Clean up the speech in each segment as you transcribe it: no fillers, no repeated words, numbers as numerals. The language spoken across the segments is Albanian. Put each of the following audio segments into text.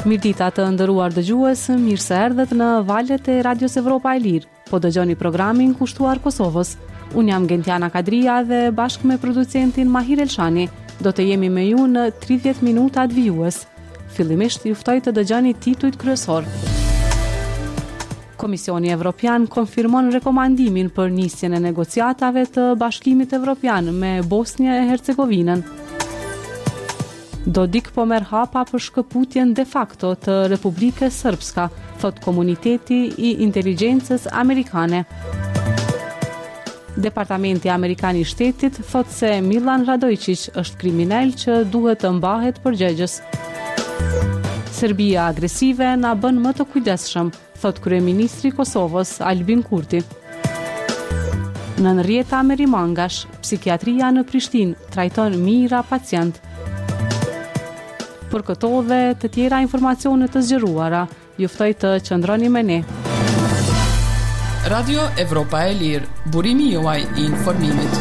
Mirdita të nderuar dëgjues, mirë se erdhët në valët e Radios Evropa e Lirë. Po dëgjoni programin kushtuar Kosovës. Unë jam Gentiana Kadria dhe bashkë me producentin Mahir Elshani do të jemi me ju në 30 minutat vijues. Fillimisht ju ftoj të dëgjoni titujt kryesor. Komisioni Evropian konfirmon rekomandimin për nisjen e negociatave të Bashkimit Evropian me Bosnjë e Hercegovinën. Dodik po merr hapa për shkëputjen de facto të Republikës Srpska, thot komuniteti i inteligjencës amerikane. Departamenti Amerikan i Shtetit thot se Milan Radojčić është kriminal që duhet të mbahet përgjegjës. Serbia agresive na bën më të kujdesshëm, thot kryeministri i Kosovës Albin Kurti. Nën rjeta me rimangash, psikiatria në Prishtinë trajton mijëra pacient. Për këto dhe të tjera informacione të zgjeruara, ju ftoj të qëndroni me ne. Radio Evropa e Lirë, burimi juaj i informimit.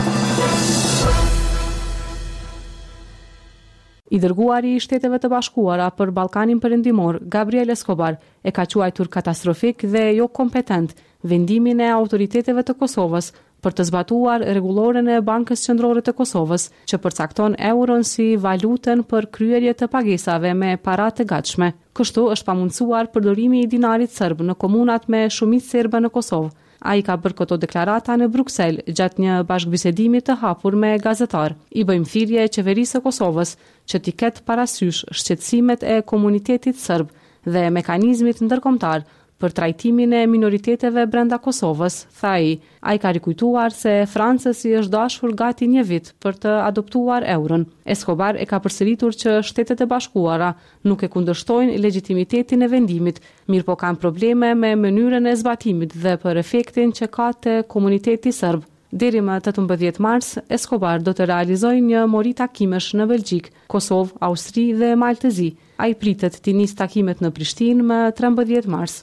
I dërguari i Shteteve të Bashkuara për Ballkanin Perëndimor, Gabriel Escobar, e ka quajtur katastrofik dhe jo kompetent vendimin e autoriteteve të Kosovës për të zbatuar rregulloren e Bankës Qendrore të Kosovës, që përcakton euron si valutën për kryerje të pagesave me para të gatshme. Kështu është pamundsuar përdorimi i dinarit serb në komunat me shumicë serbe në Kosovë. Ai ka bërë këto deklarata në Bruksel gjatë një bashkëbisedimi të hapur me gazetar. I bëjmë thirrje qeverisë së Kosovës që t'i ketë parasysh shqetësimet e komunitetit serb dhe mekanizmit ndërkombëtar për trajtimin e minoriteteve brenda Kosovës, tha ai. Ai ka rikujtuar se Francës i është dashur gati një vit për të adoptuar euron. Escobar e ka përsëritur që Shtetet e Bashkuara nuk e kundërshtojnë legitimitetin e vendimit, mirë po kanë probleme me mënyrën e zbatimit dhe për efektin që ka te komuniteti serb. Deri më 18 mars, Escobar do të realizojë një mori takimesh në Belgjik, Kosovë, Austri dhe Maltezi. Ai pritet të nisë takimet në Prishtinë më 13 mars.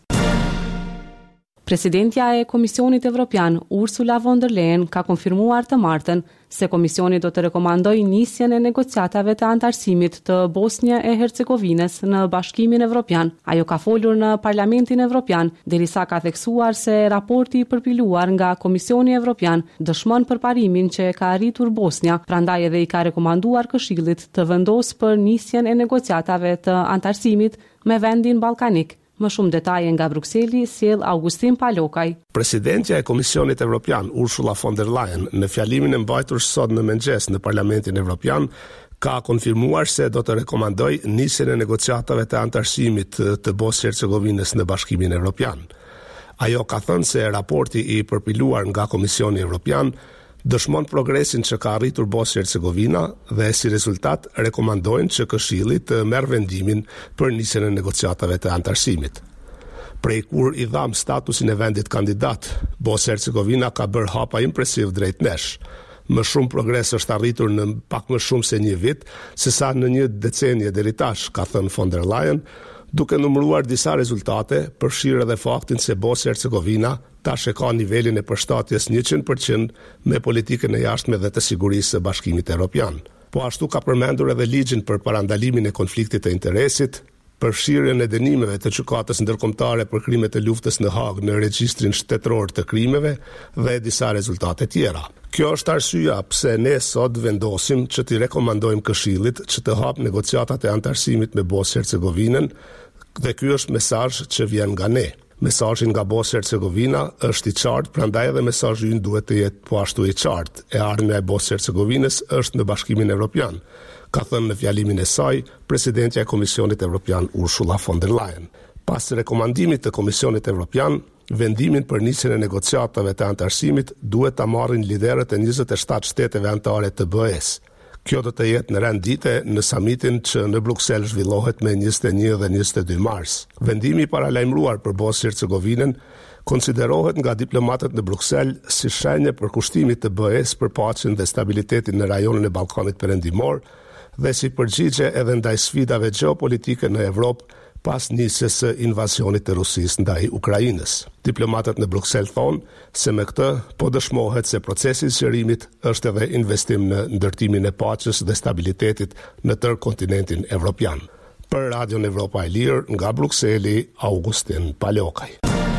Presidentja e Komisionit Evropian, Ursula von der Leyen, ka konfirmuar të martën se Komisioni do të rekomandojë nisjen e negociatave të antarësimit të Bosnjë e Hercegovinës në Bashkimin Evropian. Ajo ka folur në Parlamentin Evropian, derisa ka theksuar se raporti i përpiluar nga Komisioni Evropian dëshmon përparimin që ka arritur Bosnja, prandaj edhe i ka rekomanduar Këshillit të vendosë për nisjen e negociatave të antarësimit me vendin ballkanik. Më shumë detaje nga Brukseli sjell Augustin Palokaj. Presidentja e Komisionit Evropian, Ursula von der Leyen, në fjalimin e mbajtur sot në mëngjes në Parlamentin Evropian, ka konfirmuar se do të rekomandoj nisjen e negociatave të antarësimit të Bosnjë-Hercegovinës në Bashkimin Evropian. Ajo ka thënë se raporti i përpiluar nga Komisioni Evropian dëshmon progresin që ka arritur Bosnjë-Hercegovina dhe si rezultat rekomandojnë që Këshilli të merr vendimin për nisjen e negociatave të antarësimit. Prej kur i dham statusin e vendit kandidat, Bosnjë-Hercegovina ka bërë hapa impresiv drejt nesh. Më shumë progres është arritur në pak më shumë se një vit, sesa në një decenje deri tash, ka thënë von der Leyen, duke numëruar disa rezultate, përfshirë edhe faktin se Bosnjë-Hercegovina tash e ka nivelin e përshtatjes 100% me politikën e jashtme dhe të sigurisë së Bashkimit Evropian. Po ashtu ka përmendur edhe ligjin për parandalimin e konfliktit të interesit, përfshirjen e dënimeve të Gjykatës Ndërkombëtare për krimet e luftës në Hag në regjistrin shtetëror të krimeve dhe disa rezultate tjera. Kjo është arsyeja pse ne sot vendosim që t'i rekomandojmë Këshillit që të hap negociatat e antarësimit me Bosnjë-Hercegovinën dhe ky është mesazh që vjen nga ne. Mesazhi nga Bosnjë-Hercegovina është i qartë, prandaj edhe mesazhi ynë duhet të jetë po ashtu i qartë. E ardhmja e Bosnjë-Hercegovinës është në Bashkimin Evropian, ka thënë në fjalimin e saj Presidentja e Komisionit Evropian Ursula von der Leyen. Pas rekomandimit të Komisionit Evropian, vendimin për nisjen e negociatave të antarësimit duhet ta marrin liderët e 27 shteteve anëtare të BE-s. Kjo do të jetë në rendite në samitin që në Bruksel zhvillohet me 21 dhe 22 mars. Vendimi i paralajmëruar për Bosnjë-Hercegovinën konsiderohet nga diplomatët në Bruksel si shenjë për kushtimit të BE-s për paqen dhe stabilitetin në rajonin e Ballkanit Perëndimor dhe si përgjigje edhe ndaj sfidave gjeopolitike në Evropë pas nisjes së invasionit të Rusisë ndaj Ukrainës. Diplomatët në Bruksel thonë se me këtë po dëshmohet se procesi i zgjerimit është edhe investim në ndërtimin e paqes dhe stabilitetit në tërë kontinentin evropian. Për Radion Evropa e Lirë, nga Brukseli, Augustin Palokaj.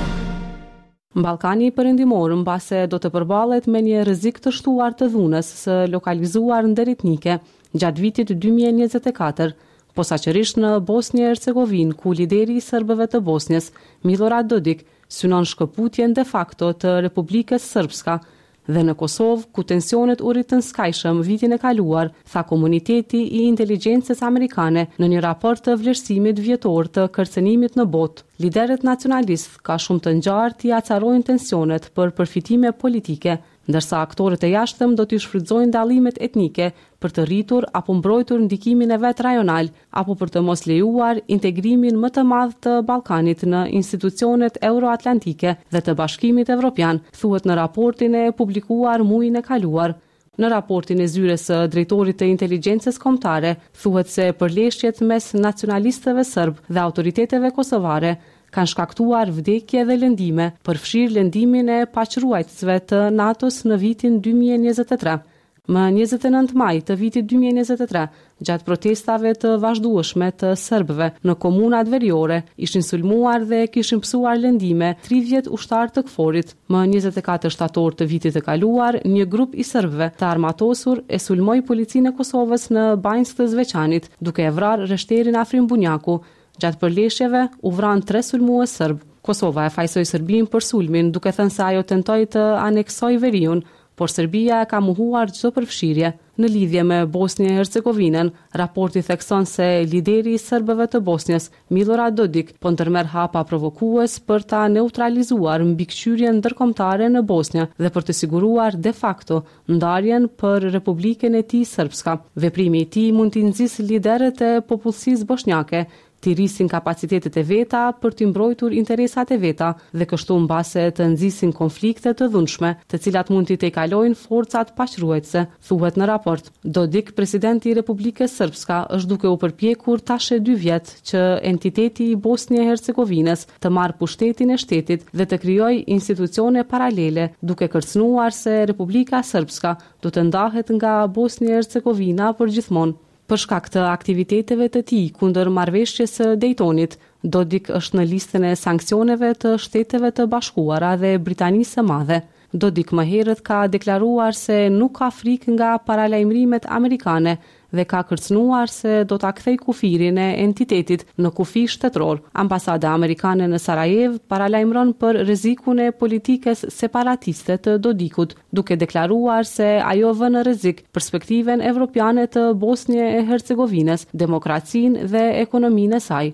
Ballkani Perëndimor mbase do të përballet me një rrezik të shtuar të dhunës së lokalizuar ndërritnike gjatë vitit 2024, posaçërisht në Bosnjë e Hercegovinë, ku lideri i serbëve të Bosnjës, Milorad Dodik, synon shkëputjen de facto të Republikës Srpska, dhe në Kosovë, ku tensionet u rritën skajshëm vitin e kaluar, tha komuniteti i inteligjencës amerikane në një raport të vlerësimit vjetor të kërcënimit në botë. Liderët nacionalist ka shumë të ngjarë t'i acarojnë tensionet për përfitime politike, ndërsa aktorët e jashtëm do t'i shfrytëzojnë dallimet etnike për të rritur apo mbrojtur ndikimin e vet rajonal, apo për të mos lejuar integrimin më të madh të Ballkanit në institucionet euroatlantike dhe të Bashkimit Evropian, thuhet në raportin e publikuar muajin e kaluar. Në raportin e zyres së drejtorit të inteligjencës kombëtare, thuhet se përleshjet mes nacionalistëve serb dhe autoriteteve kosovare kanë shkaktuar vdekje dhe lëndime, përfshirë lëndimin e paqruajtësve të NATO-s në vitin 2023. Më 29 maj të vitit 2023, gjatë protestave të vazhdueshme të serbëve në komunat veriore, ishin sulmuar dhe kishin pësuar lëndime 30 ushtar të KFOR-it. Më 24 shtator të vitit të kaluar, një grup i serbëve të armatosur e sulmoi policinë e Kosovës në Banjsk të Zveçanit, duke e vrarë rreshterin Afrim Bunjaku. Gjatë përleshjeve u vran 3 sulmues serb. Kosova e fajsoi Serbinë për sulmin, duke thënë se ajo tentoi të aneksojë veriun, por Serbia ka mohuar çdo përfshirje. Në lidhje me Bosnjë e Hercegovinën, raporti thekson se lideri i serbëve të Bosnjës, Milorad Dodik, po ndërmerr hapa provokues për ta neutralizuar mbikëqyrjen ndërkombëtare në Bosnjë dhe për të siguruar de facto ndarjen për Republikën e tij srpska. Veprimi i tij mund t'i nxjisë liderët e popullsisë bosnjake t'i rrisin kapacitetet e veta për t'i mbrojtur interesat e veta dhe kështu mbase të nxisin konflikte të dhunshme, të cilat mund t'i tejkalojnë forcat paqruajtëse, thuhet në raport. Dodik, presidenti i Republikës Srpska, është duke u përpjekur tash 2 vjet që entiteti i Bosnjë e Hercegovinës të marrë pushtetin e shtetit dhe të krijojë institucione paralele, duke kërcënuar se Republika Srpska do të ndahet nga Bosnja e Hercegovina përgjithmonë. Për shkak të aktiviteteve të tij kundër marrëveshjes së Daytonit, Dodik është në listën e sanksioneve të Shteteve të Bashkuara dhe Britanisë së Madhe. Dodik më herët ka deklaruar se nuk ka frikë nga paralajmërimet amerikane dhe ka kërcënuar se do ta kthejë kufirin e entitetit në kufi shtetëror. Ambasada amerikane në Sarajevo paralajmëron për rrezikun e politikës separatiste të Dodikut, duke deklaruar se ajo vën në rrezik perspektiven evropiane të Bosnjë e Hercegovinës, demokracinë dhe ekonominë e saj.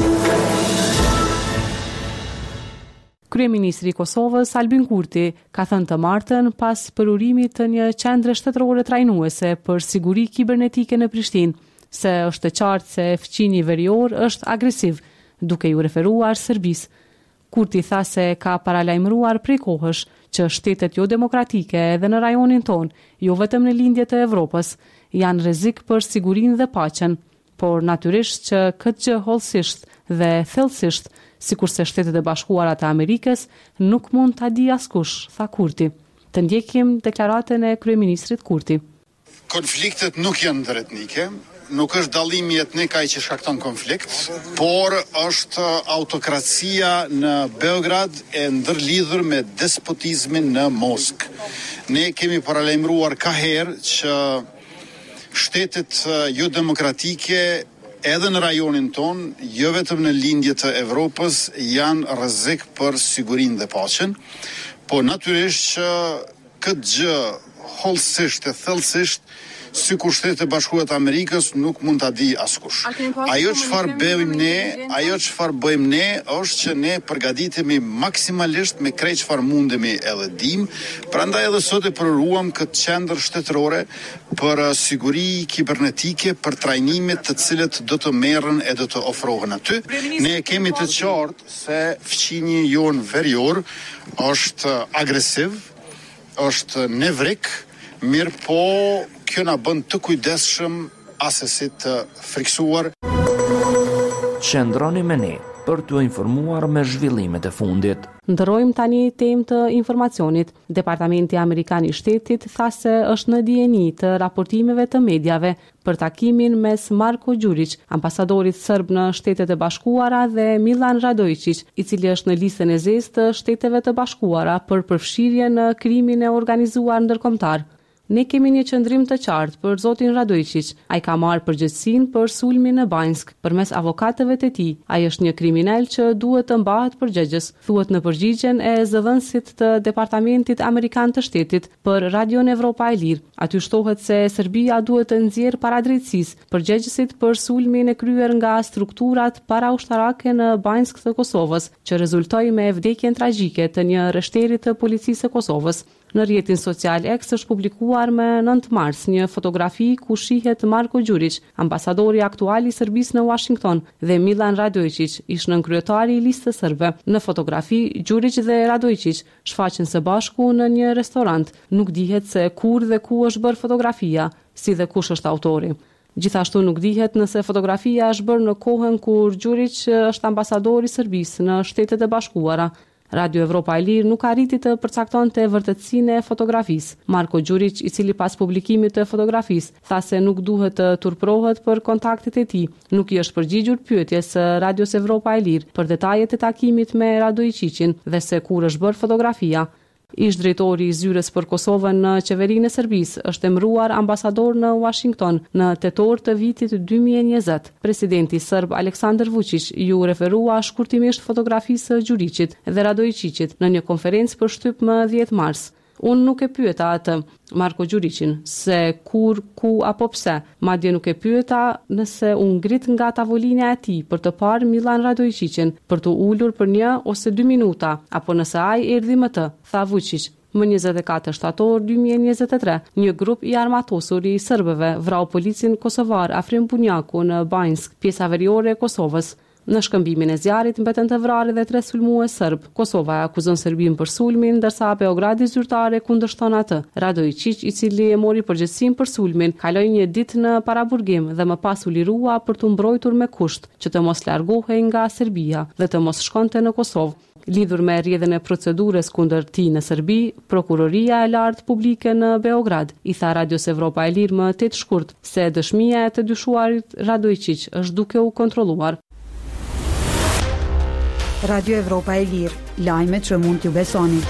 Kryeministri i Kosovës Albin Kurti ka thënë të martën pas përurimit të një qendre shtetërore trajnuese për siguri kibernetike në Prishtinë, se është e qartë se fqinji verior është agresiv, duke ju referuar Serbisë. Kurti tha se ka paralajmëruar prej kohësh që shtetet jo demokratike edhe në rajonin ton, jo vetëm në lindje të Evropës, janë rrezik për sigurinë dhe paqen, por natyrisht që këtë gjë hollësisht dhe thellësisht, sikurse Shtetet e Bashkuara të Amerikës, nuk mund ta di askush, tha Kurti. Të ndjekim deklaratën e kryeministrit Kurti. Konfliktet nuk janë ndëretnike, nuk është dallimi etnik ai që shkakton konflikt, por është autokracia në Beograd e ndërlidhur me despotizmin në Moskë. Ne kemi paralajmëruar ka herë që shtetet jo demokratike edhe në rajonin ton, jo vetëm në lindje të Evropës, janë rrezik për sigurinë dhe paqen, po natyrisht që këtë gjë hollësisht e thellësisht, sikur Shtetet e Bashkuara të Amerikës nuk mund ta di askush. Ajo çfarë bëjmë ne është që ne përgatitemi maksimalisht me krejt çfarë mundemi edhe dim, prandaj edhe sot e përuam këtë qendër shtetërore për siguri kibernetike, për trajnimet të cilët do të merren e do të ofrohen aty. Ne kemi të qartë se fqinji jon verior është agresiv, është nevrik, mirë po kjo na bën të kujdesshëm asesi të friksuar. Qëndroni me ne për t'u informuar me zhvillimet e fundit. Ndërrojmë tani temë të informacionit. Departamenti Amerikan i Shtetit tha se është në dijeni të raportimeve të mediave për takimin mes Marko Đurić, ambasadorit serb në Shtetet e Bashkuara, dhe Milan Radojičić, i cili është në listën e zezë të Shteteve të Bashkuara për përfshirje në krimin e organizuar ndërkombëtar. Ne kemi një qëndrim të qartë për zotin Radojičić. Ai ka marrë përgjegjësinë për sulmin në Banjsk përmes avokatëve të tij. Ai është një kriminal që duhet të mbahet përgjegjës, thuhet në përgjigjen e zëdhënësit të Departamentit Amerikan të Shtetit për Radion Evropa e Lirë. Aty shtohet se Serbia duhet të nxjerrë paradrajtësisë përgjegjësit për sulmin e kryer nga strukturat paraushtarake në Banjsk të Kosovës, që rezultoi me vdekjen tragjike të një rreshteri të policisë së Kosovës. Në rrjetin social X është publikuar më 9 mars një fotografi ku shihet Marko Đurić, ambasadori aktual i Serbisë në Washington, dhe Milan Radojičić, ish nënkryetari i listës serbe. Në fotografi, Đurić dhe Radojičić shfaqen së bashku në një restorant. Nuk dihet se kur dhe ku është bërë fotografia, si dhe kush është autori. Gjithashtu nuk dihet nëse fotografia është bërë në kohën kur Đurić është ambasadori i Serbisë në Shtetet e Bashkuara. Radio Evropa e Lirë nuk arriti të përcaktonte vërtetësinë e fotografisë. Marko Đurić, i cili pas publikimit të fotografisë tha se nuk duhet të turprohet për kontaktet e tij, nuk i është përgjigjur pyetjes së Radios Evropa e Lirë për detajet e takimit me Radojičićin dhe se kur është bërë fotografia. Ish drejtori i Zyres për Kosovën në qeverinë e Serbisë është emëruar ambasador në Washington në tetor të vitit 2020. Presidenti serb Aleksandar Vučić ju referua shkurtimisht fotografisë së Đurićit dhe Radojičićit në një konferencë për shtyp më 10 mars. Unë nuk e pyeta atë, Marko Đurićin, se kur, ku apo pse, madje nuk e pyeta nëse u ngrit nga tavolina e tij për të parë Milan Radojičićin, për të ulur për 1 ose 2 minuta, apo nëse ai erdhi më të, tha Vučić. Më 24 shtator 2023, një grup i armatosur i serbëve vrau policin kosovar Afrim Bunjaku në Banjsk, pjesa veriore e Kosovës. Në shkëmbimin e zjarrit mbeten të vrarë dhe 3 sulmues serb. Kosova akuzon Serbinë për sulmin, ndërsa Beogradi zyrtare kundërshton atë. Radojičić, i cili e mori përgjegjësinë për sulmin, kaloi një ditë në paraburgim dhe më pas u lirua për të mbrojtur me kusht që të mos largohej nga Serbia dhe të mos shkonte në Kosovë. Lidhur me rrjedhjen e procedurës kundër tij në Serbi, prokuroria e lartë publike në Beograd i tha Radios Evropa e Lirë më 8 shkurt se dëshmia e të dyshuarit Radojičić është duke u kontrolluar. Radio Evropa e Lirë, lajme që mund t'ju besoni.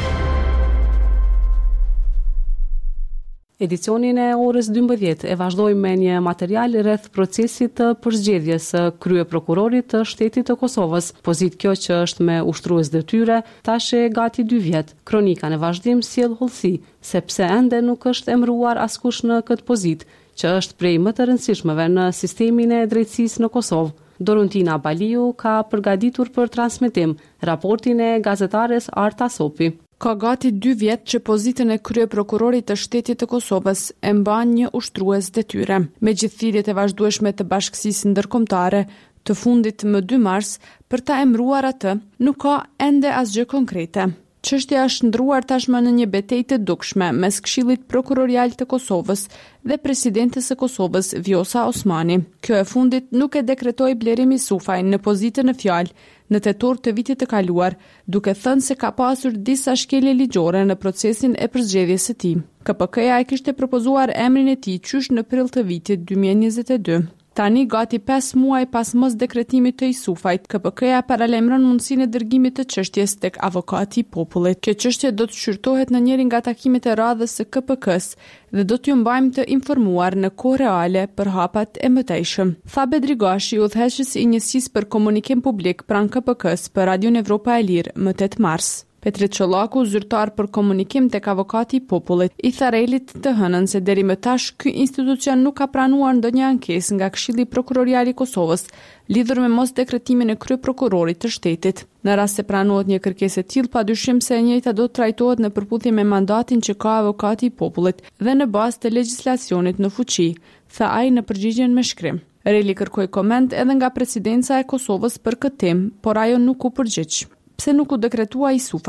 Edicionin e orës 12 e vazhdojmë me një material rreth procesit të përzgjedhjes së kryeprokurorit të Shtetit të Kosovës. Pozitë kjo që është me ushtrues detyre, tash e gati 2 vjet. Kronika në vazhdim sjell hollësi, sepse ende nuk është emëruar askush në këtë pozitë, që është prej më të rëndësishmeve në sistemin e drejtësisë në Kosovë. Doruntina Baliu ka përgatitur për transmetim raportin e gazetares Arta Sopi. Ka gati 2 vjet që pozitën e kryeprokurorit të Shtetit të Kosovës e mban një ushtrues detyre. Me gjithë thirrjet e vazhdueshme të Bashkësisë Ndërkombëtare të fundit më 2 mars për ta emëruar atë, nuk ka ende asgjë konkrete. Çështja është ndruar tashmë në një betejë të dukshme mes Këshillit Prokurorial të Kosovës dhe Presidentes së Kosovës Vjosa Osmani. Kjo e fundit nuk e dekretoi Blerimi Sufaj në pozitën në fjalë në tetor të vitit të kaluar, duke thënë se ka pasur disa shkelje ligjore në procesin e përzgjedhjes së tij. KPK-ja e kishte propozuar emrin e tij qysh në prill të vitit 2022. Tani, gati 5 muaj pas mos dekretimit të Isufajt, KPK-ja paralajmëron mundësinë e dërgimit të çështjes tek avokati i popullit. Kjo çështje do të shqyrtohet në njërin nga takimet e radhës së KPK-s dhe do t'ju mbajmë të informuar në kohë reale për hapat e mëtejshëm. Tha Bedri Gashi, udhëheqësi i njësisë për komunikim publik pranë KPK-s për Radion Evropa e Lirë më 8 mars. Petrit Çollaku, zyrtar për komunikim tek avokati i popullit, i tha Relit të hënën se deri më tash ky institucion nuk ka pranuar ndonjë ankesë nga Këshilli Prokurorial i Kosovës lidhur me mos dekretimin e kryeprokurorit të shtetit. Në rast se pranohet një kërkesë e tillë, padyshim se e njëjta do të trajtohet në përputhje me mandatin që ka avokati i popullit dhe në bazë të legjislacionit në fuqi, tha ai në përgjigjen me shkrim. Reli kërkoi koment edhe nga presidenca e Kosovës për këtë temë, por ajo nuk u përgjigj. Pse nuk u dekretua Isufaj?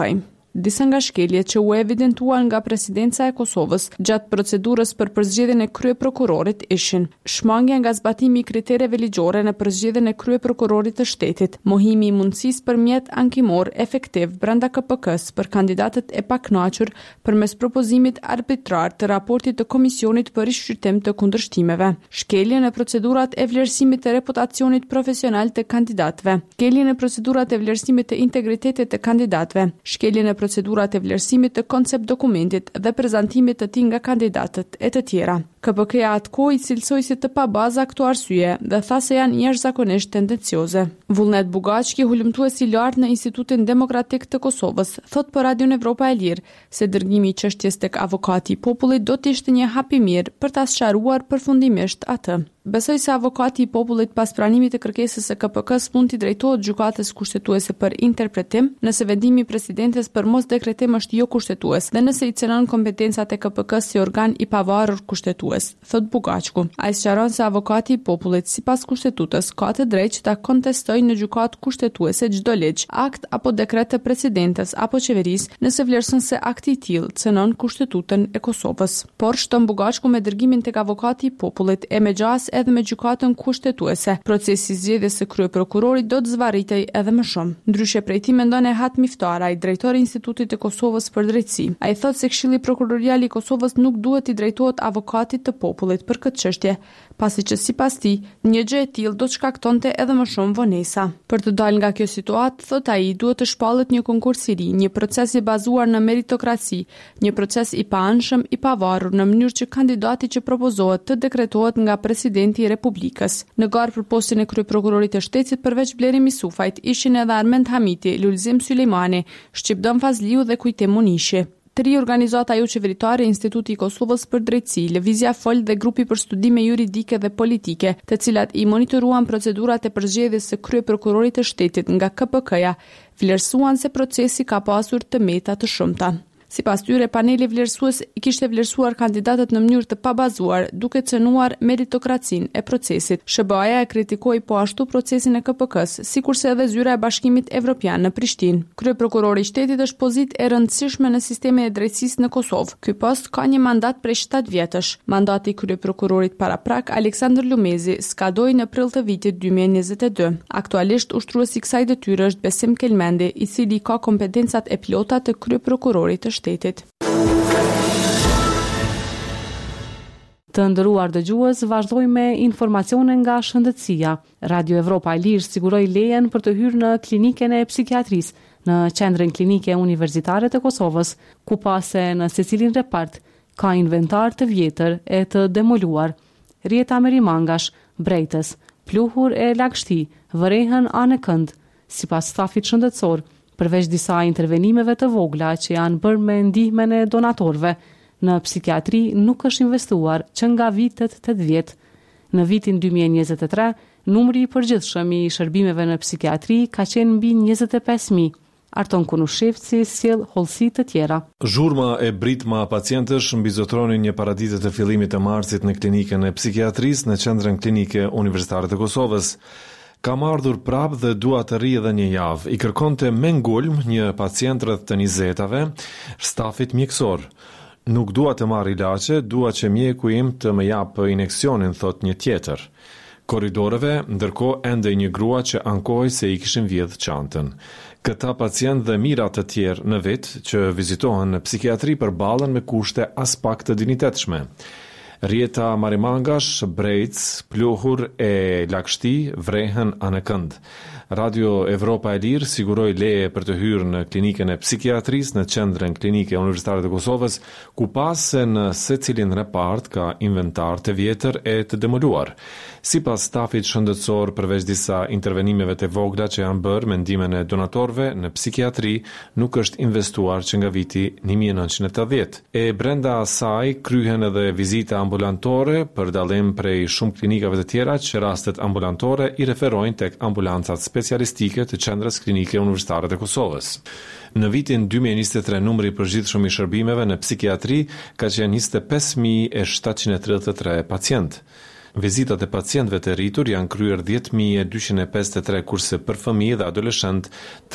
disa nga shkeljet që u evidentuan nga presidenca e Kosovës gjatë procedurës për përzgjedhjen e kryeprokurorit ishin: shmangja nga zbatimi i kritereve ligjore në përzgjedhjen e kryeprokurorit të shtetit, mohimi i mundësisë përmjet ankimor efektiv brenda KPK-s për kandidatët e pakënaqur përmes propozimit arbitrar të raportit të Komisionit për rishqyrtim të kundërshtimeve, shkelje në procedurat e vlerësimit të reputacionit profesional të kandidatëve, shkelje në procedurat e vlerësimit të integritetit të kandidatëve, shkelje në procedurat e vlerësimit të koncept dokumentit dhe prezantimit të tij nga kandidatët e të tjera. KPK-ja atkohë i cilësoi si të pabaza këto arsye dhe tha se janë jashtëzakonisht tendencioze. Vullnet Bugaçki, hulumtues i lartë në Institutin Demokratik të Kosovës, thot për Radion Evropa e Lirë se dërgimi i çështjes tek avokati i popullit do të ishte një hap i mirë për ta sqaruar përfundimisht atë. Besoj se avokati i popullit pas pranimit të kërkesës së KPK-s mund t'i drejtohet gjykatës kushtetuese për interpretim, nëse vendimi i presidentes për mos dekretim është jo kushtetues dhe nëse i cënon kompetencat e KPK-s si organ i pavarur kushtetues, thot Bugaçku. Ai sqaron se avokati i popullit sipas kushtetutës ka të drejtë që ta kontestojë në gjykatë kushtetuese çdo ligj, akt apo dekret të presidentes apo qeverisë nëse vlerëson se akti i tillë cënon kushtetutën e Kosovës. Por shton Bugaçku me dërgimin tek avokati i popullit e me gjas edhe me gjykatën kushtetuese, procesi i zgjedhjes së kryeprokurorit do të zvarritej edhe më shumë. Ndryshe prej tij mendon Ehat Miftara, i drejtori i Institutit të Kosovës për drejtësi. Ai thotë se Këshilli Prokurorial i Kosovës nuk duhet i drejtohet avokatit të popullit për këtë çështje, pasi që sipas tij, një gjë e tillë do të shkaktonte edhe më shumë vonesa. Për të dalë nga kjo situatë, thotë ai, duhet të shpallet një konkurs i ri, një proces i bazuar në meritokraci, një proces i paanshëm, i pavarur në mënyrë që kandidati që propozohet të dekretohet nga presidenti i Republikës. Në garë për postin e kryeprokurorit të shtetit përveç Bleri Misufajt ishin edhe Armend Hamiti, Lulzim Sulejmani, Shqipdon Fazliu dhe Kujtim Munishi. Tri organizata jo qeveritare, Instituti i Kosovës për drejtësi, Lëvizja Fol dhe Grupi për studime juridike dhe politike, të cilat i monitoruan procedurat e përzgjedhjes së kryeprokurorit të shtetit nga KPK-ja, vlerësuan se procesi ka pasur të meta të shumta. Sipas tyre, paneli vlerësues i kishte vlerësuar kandidatët në mënyrë të pabazuar, duke cënuar meritokracinë e procesit. SBA-ja e kritikoi po ashtu procesin e KPK-s, sikurse edhe zyra e Bashkimit Evropian në Prishtinë. Kryeprokurori i shtetit është pozitë e rëndësishme në sistemin e drejtësisë në Kosovë. Ky post ka një mandat prej 7 vjetësh. Mandati i kryeprokurorit paraprak Aleksandr Lumezi skadoi në prill të vitit 2022. Aktualisht ushtruesi i kësaj detyre është Besim Kelmendi, i cili ka kompetencat e plota të kryeprokurorit të shtetit. Të nderuar dëgjues, vazhdojmë me informacione nga shëndetësia. Radio Evropa e Lirë siguroi lejen për të hyrë në klinikën e psikiatrisë në Qendrën Klinike Universitare të Kosovës, ku pase në secilin repart ka inventar të vjetër e të demoluar. Rjeta Merimangash, Brejtës, Pluhur e Lagshti vërehen anë kënd, sipas stafit shëndetësor, përveç disa intervenimeve të vogla që janë bërë me ndihmën e donatorëve, në psikiatri nuk është investuar që nga vitet 80. Në vitin 2023, numri i përgjithshëm i shërbimeve në psikiatri ka qenë mbi 25.000. Arton Kunushevci sjell hollësi të tjera. Zhurma e britma pacientësh mbizotronin një paraditë të fillimit të marsit në klinikën e psikiatrisë në Qendrën Klinike Universitare të Kosovës. Kam ardhur prap dhe dua të rri edhe një javë. I kërkonte me ngulm një pacient rreth të 20-tave, stafit mjekësor. Nuk dua të marr ilaçe, dua që mjeku im të më jap injeksionin, thot një tjetër. Korridoreve, ndërkohë ende një grua që ankoi se i kishin vjedh çantën. Këta pacient dhe mira të tjerë në vit që vizitohen në psikiatri përballen me kushte as pak të dinjitetshme. Rjeta Marimangash, Brejtës, Pluhur e Lagshti vrehen anë kënd. Radio Evropa e Lirë siguroi leje për të hyrë në klinikën e psikiatrisë në Qendrën Klinike Universitare të Kosovës, ku pas se në secilin repart ka inventar të vjetër e të demoluar. Sipas stafit shëndetësor, përveç disa intervenimeve të vogla që janë bërë me ndihmën e donatorëve në psikiatri, nuk është investuar që nga viti 1980. E brenda asaj kryhen edhe vizita ambulantore për dallim prej shumë klinikave të tjera që rastet ambulantore i referojnë tek ambulancat specialistike të Qendrës Klinike Universitare të Kosovës. Në vitin 2023 numri i përgjithshëm i shërbimeve në psikiatri ka qenë 25.733 pacient. Vizitat e pacientëve të rritur janë kryer 10.253, kurse për fëmijë dhe adoleshent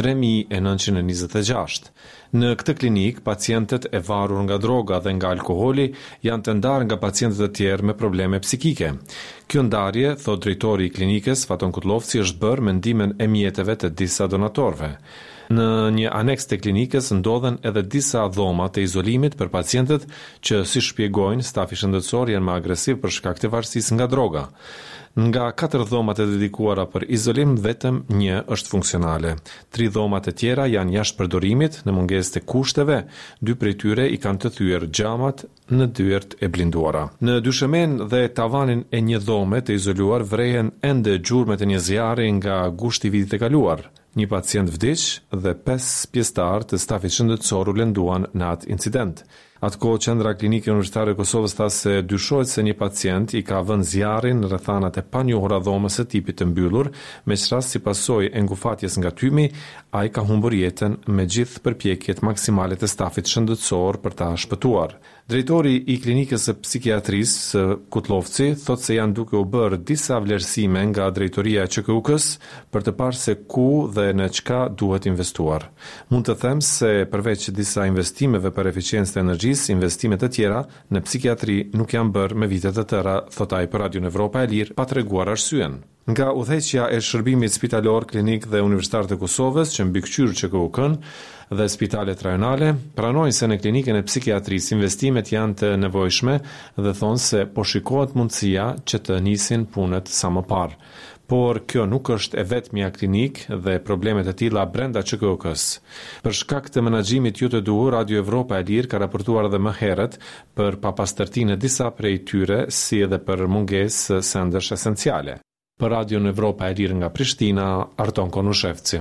3.926. Në këtë klinik, pacientët e varur nga droga dhe nga alkoholi janë të ndarë nga pacientët e tjerë me probleme psikike. Kjo ndarje, thot drejtori i klinikës Faton Kutlovci, është bërë me ndihmën e mjeteve të disa donatorëve. Në një aneks të klinikës ndodhen edhe disa dhoma të izolimit për pacientët që, si shpjegojnë stafi shëndetësor, janë më agresiv për shkak të varësisë nga droga. Nga 4 dhomat e dedikuara për izolim, vetëm 1 është funksionale. 3 dhomat e tjera janë jashtë përdorimit në mungesë të kushteve, 2 prej tyre i kanë të thyer xhamat në dyert e blinduara. Në dyshemen dhe tavanin e një dhome të izoluar vrehen ende gjurmet e një zjarri nga gushti i vitit të kaluar. Një pacient vdiq dhe 5 pjesëtar të stafit shëndetësor u lënduan në atë incident. Atëkohë Qendra Klinike Universitare e Kosovës tha se dyshohet se një pacient i ka vënë zjarrin në rrethanat e panjohura dhomës së tipit të mbyllur, me çrast si pasojë e ngufatjes nga tymi, ai ka humbur jetën me gjithë përpjekjet maksimale të stafit shëndetësor për ta shpëtuar. Drejtori i klinikës së psikiatrisë Kutlovci thot se janë duke u bërë disa vlerësime nga drejtoria e QKUK-s për të parë se ku dhe në çka duhet investuar. Mund të them se përveç disa investimeve për eficiencë të energjisë, investimet e tjera në psikiatri nuk janë bërë me vite të tëra, thot ai për Radion Evropa e Lirë, pa treguar arsyen. Nga udhëheqja e shërbimit spitalor, klinik dhe universitar të Kosovës, që mbikëqyr QKUK-n dhe spitalet rajonale, pranojnë se në klinikën e psikiatrisë investimet janë të nevojshme dhe thonë se po shikohet mundësia që të nisin punët sa më parë. Por kjo nuk është e vetmja klinik dhe problemet e tilla brenda QKUK-s. Për shkak të menaxhimit jo të duhur, Radio Evropa e Lirë ka raportuar edhe më herët për papastërtinë e disa prej tyre, si edhe për mungesë sendesh esenciale. Për Radion Evropa e Lirë nga Prishtina, Arton Konushevci.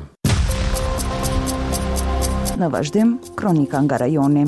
Në vazhdim, kronika nga rajoni.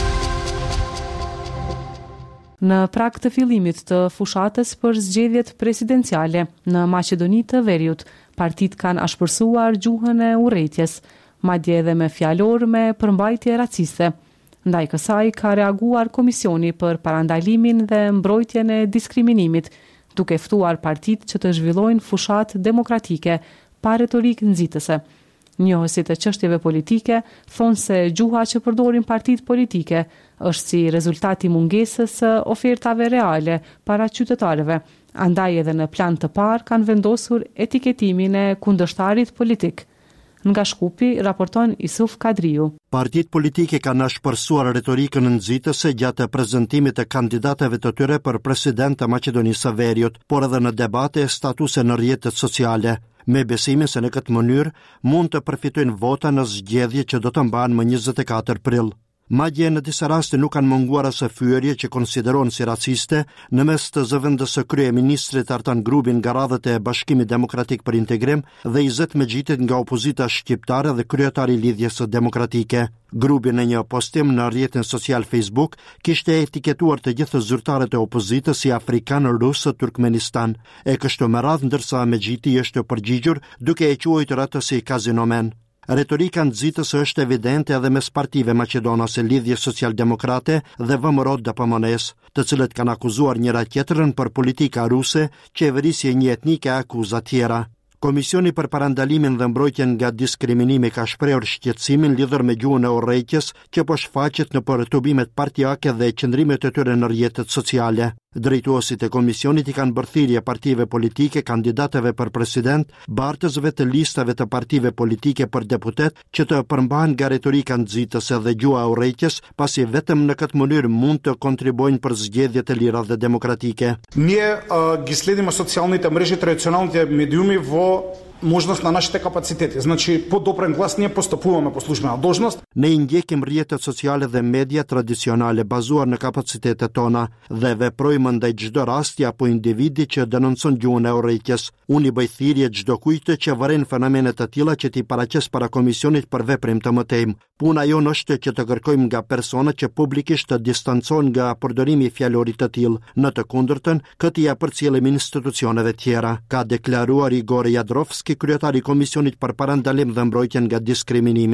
Në prag të fillimit të fushatës për zgjedhjet presidenciale në Maqedoni të Veriut, partitë kanë ashpërsuar gjuhën e urrëties, madje edhe me fjalor me përmbajtje raciste. Ndaj kësaj ka reaguar Komisioni për parandalimin dhe mbrojtjen e diskriminimit, duke ftuar partitë që të zhvillojnë fushat demokratike pa retorik nxitëse. Njohësit e çështjeve politike thonë se gjuha që përdorin partitë politike është si rezultati mungesës së ofertave reale para qytetarëve. Andaj edhe në plan të parë kanë vendosur etiketimin e kundërshtarit politik. Nga Shkupi raporton Isuf Kadriu. Partitë politike kanë ashpërsuar retorikën nxitëse gjatë prezantimit të kandidatëve të tyre për president të Maqedonisë së Veriut, por edhe në debate e statuse në rrjetet sociale, me besimin se në këtë mënyrë mund të përfitojnë vota në zgjedhje që do të mbahen më 24 prill. Madje në disa raste nuk kanë munguar as fyerje që konsiderohen si raciste në mes të zëvendës së kryeministrit Artan Grubi nga radhët e Bashkimit Demokratik për Integrim dhe 20 mëngjitet nga opozita shqiptare dhe kryetari i Lidhjes së Demokratike. Grubi në një postim në rrjetin social Facebook kishte etiketuar të gjithë zyrtarët e opozitës si afrikan, rus, Turkmenistan, e kështu me radhë, ndërsa Megjiti është përgjigjur duke e quajtur atë si kazinomen. Retorika nxitës është evidente edhe mes partive maqedonase Lidhje Social-Demokrate dhe VMRO-DPMNE-s, të cilët kanë akuzuar njëra tjetrën për politika ruse, qeverisje një etnike akuza tjera. Komisioni për parandalimin dhe mbrojtjen nga diskriminimi ka shprehur shqetësimin lidhur me gjuhën e urrëties që po shfaqet në tubimet partijake dhe qëndrimet e tyre në rrjetet sociale. Drejtuesit e komisionit i kanë bërë thirrje partive politike, kandidatëve për president, bartësve të listave të partive politike për deputet që të përmbahen nga retorika nxitëse dhe gjuha e urrëties, pasi vetëm në këtë mënyrë mund të kontribuojnë për zgjedhje të lira dhe demokratike. Ние ги следиме социјалните мрежи, традиционалните медиуми во можност на нашите капацитети. Значи, по допрен глас ние постъпуваме по службена должност. Ne i ndjekim rrjetet sociale dhe media tradicionale bazuar në kapacitetet tona dhe veprojmë ndaj çdo rasti apo individi që denoncon gjuhën e urrëties. Unë i bëj thirrje çdo kujt që vëren fenomene të tilla që t'i paraqes para komisionit për veprim të mëtejmë. Puna jonë është që të kërkojmë nga persona që publikisht të distancohen nga përdorimi i fjalorit të tillë. Në të kundërtën, këtë ja përcjellim institucioneve tjera, ka deklaruar Igor Jadrovski, kryetari i Komisionit për Parandalim dhe Mbrojtjen nga Diskriminimi.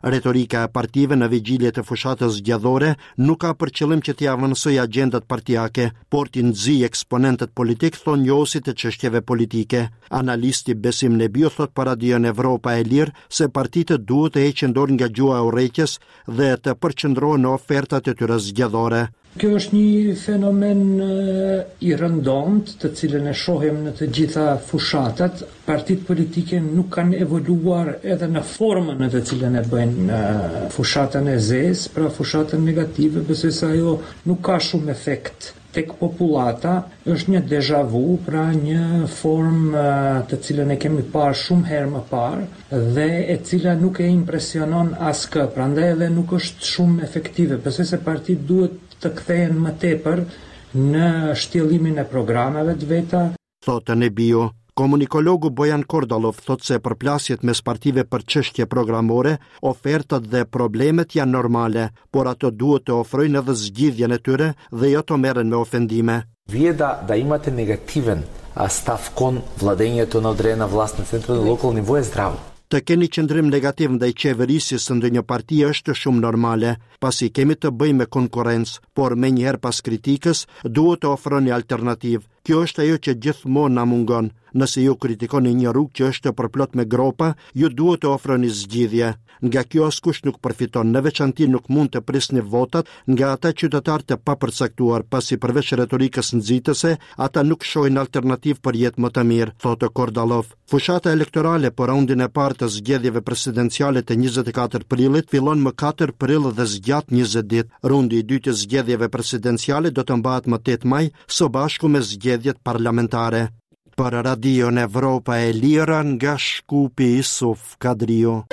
Retorika e partive në vigjiljet e fushatës zgjedhore nuk ka për qëllim që t'i avansoj agendat partijake, por t'i nxjijë eksponentët politik, thon njohuesit e çështjeve politike. Analisti Besim Nebiu thot për Radion Evropa e Lirë se partitë duhet të heqin dorë nga gjua e urrëqes dhe të përqendrohen në ofertat e tyre zgjedhore. Kjo është një fenomen i rëndomt, të cilën e shohim në të gjitha fushatat. Partitë politike nuk kanë evoluar edhe në formën në të cilën e bëjnë fushatën e zezë, pra fushatën negative, besoj se ajo nuk ka shumë efekt tek popullata, është një déjà vu, pra një formë të cilën e kemi parë shumë herë më parë dhe e cila nuk e impresionon askë, prandaj edhe nuk është shumë efektive. Besoj se partitë duhet të kthehen më tepër në shtjellimin e programeve të veta. Thotë Nebiu. Komunikologu Bojan Kordalov thot se përplasjet mes partive për çështje programore, ofertat dhe problemet janë normale, por ato duhet të ofrojnë edhe zgjidhjen e tyre dhe jo të merren me ofendime. Вие да имате негативен став кон владењето на одредена власт на централно и локално ниво е здраво. Të keni qëndrim negativ ndaj qeverisjes së ndonjë partie është shumë normale, pasi kemi të bëjmë me konkurrencë, por menjëherë pas kritikës duhet të ofroni alternativë. Kjo është ajo që gjithmonë na mungon. Nëse ju kritikoni një rrugë që është përplot me gropa, ju duhet të ofroni zgjidhje. Nga kjo askush nuk përfiton, në veçanti nuk mund të prisni votat nga ata qytetarë të papërcaktuar, pasi përveç retorikës nxitëse, ata nuk shohin alternativë për jetë më të mirë, thotë Kordalov. Fushata elektorale për raundin e parë të zgjedhjeve presidenciale të 24 prillit fillon më 4 prill dhe zgjat 20 ditë. Raundi i dytë të zgjedhjeve presidenciale do të mbahet më 8 maj, së bashku me zgjedhjet parlamentare. Për Radion Evropa e Lira nga Shkupi Isuf Kadrio.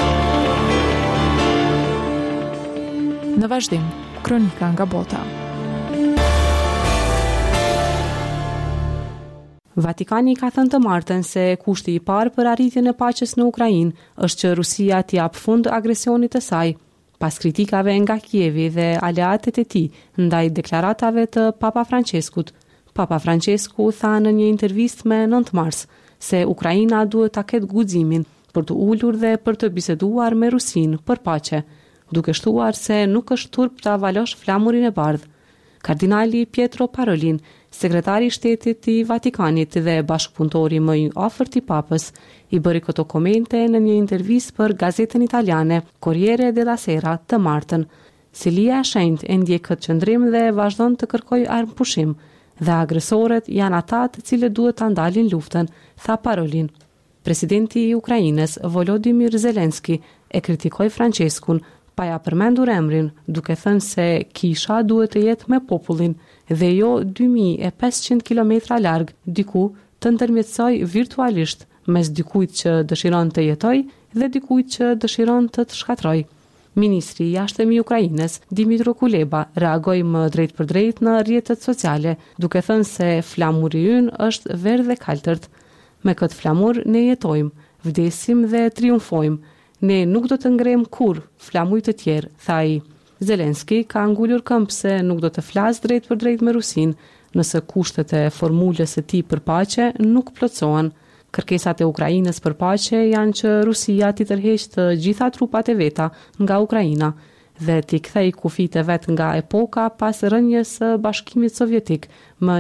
Në vazhdim, kronika nga bota. Vatikani ka thënë të martën se kushti i parë për arritjen e paqes në Ukrainë është që Rusia t'i jap fund agresionit të saj, pas kritikave nga Kievi dhe aleatet e tij ndaj deklaratave të Papa Franceskut. Papa Francesku tha në një intervistë me 9 mars se Ukraina duhet ta ketë guximin për të ulur dhe për të biseduar me Rusinë për paqe, duke shtuar se nuk është turp të avalosh flamurin e bardhë. Kardinali Pietro Parolin, sekretari i shtetit i Vatikanit dhe bashkëpunëtori më i afërt i Papës, i bëri këto komente në një intervistë për gazetën italiane Corriere della Sera të martën. Silia e shenjtë e ndjek këtë qëndrim dhe vazhdon të kërkojë armëpushim, dhe agresorët janë ata të cilët duhet ta ndalin luftën, tha Parolin. Presidenti i Ukrainës, Volodymyr Zelensky, e kritikoi Franceskun pa ja përmendur emrin, duke thënë se kisha duhet të jetë me popullin dhe jo 2500 kilometra larg, diku të ndërmjetësoj virtualisht mes dikujt që dëshiron të jetoj dhe dikujt që dëshiron të shkatroj. Ministri i jashtëm i Ukrainës, Dimitro Kuleba, reagoi më drejt për drejt në rrjetet sociale, duke thënë se flamuri ynë është verdh dhe kaltërt. Me këtë flamur ne jetojmë, vdesim dhe triumfojmë. Ne nuk do të ngrem kur flamuj të tjerë, tha ai. Zelensky ka ngulur këmbë se nuk do të flasë drejt për drejt me Rusinë, nëse kushtet e formulës së tij për paqe nuk plotësohen. Kërkesat e Ukrainës për paqe janë që Rusia t'i tërheqë të gjitha trupat e veta nga Ukraina dhe t'i kthej kufijtë e vet nga epoka pas rënjes së Bashkimit Sovjetik më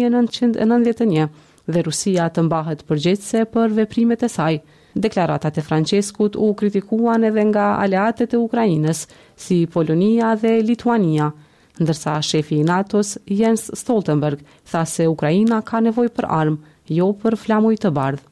1991 dhe Rusia të mbahet përgjegjëse për veprimet e saj. Deklaratat e Franceskut u kritikuan edhe nga aleatet e Ukrainës, si Polonia dhe Lituania, ndërsa shefi i NATO-s Jens Stoltenberg tha se Ukraina ka nevojë për armë, jo për flamuj të bardhë.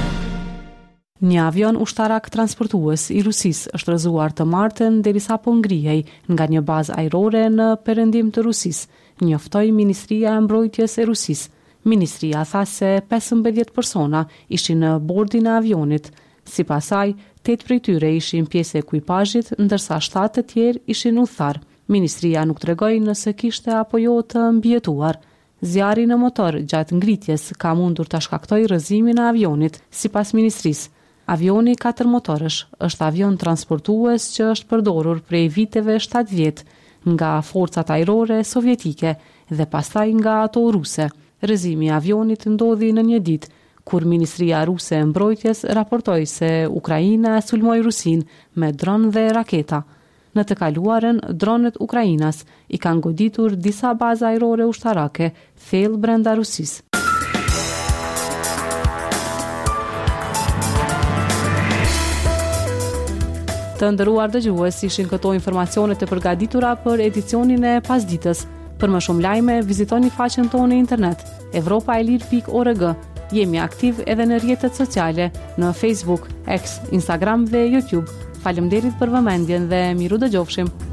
Një avion ushtarak transportues i Rusisë është rrëzuar të martën derisa po ngrihej nga një bazë ajrore në perëndim të Rusisë, njoftoi Ministria e Mbrojtjes e Rusisë. Ministria tha se 15 persona ishin në bordin e avionit. Sipas saj, 8 prej tyre ishin pjesë e ekuipazhit, ndërsa 7 të tjerë ishin udhëtar. Ministria nuk tregoi nëse kishte apo jo të mbijetuar. Zjarri në motor gjatë ngritjes ka mundur ta shkaktojë rrëzimin e avionit, sipas ministrisë. Avioni 4 motorësh është avion transportues që është përdorur prej viteve 70 nga forcat ajrore sovjetike dhe pastaj nga ato ruse. Rrëzimi i avionit ndodhi në një ditë kur Ministria Ruse e Mbrojtjes raportoi se Ukraina e sulmoi Rusin me dron dhe raketa. Në të kaluarën, dronet ukrainas i kanë goditur disa baza ajrore ushtarake thellë brenda Rusisë. Të nderuar dëgjues, ishin këto informacionet e përgatitura për edicionin e pasditës. Për më shumë lajme, vizitoni faqen tonë në internet evropaelir.org. Jemi aktiv edhe në rrjetet sociale, në Facebook, X, Instagram dhe YouTube. Faleminderit për vëmendjen dhe miru dëgjofshim.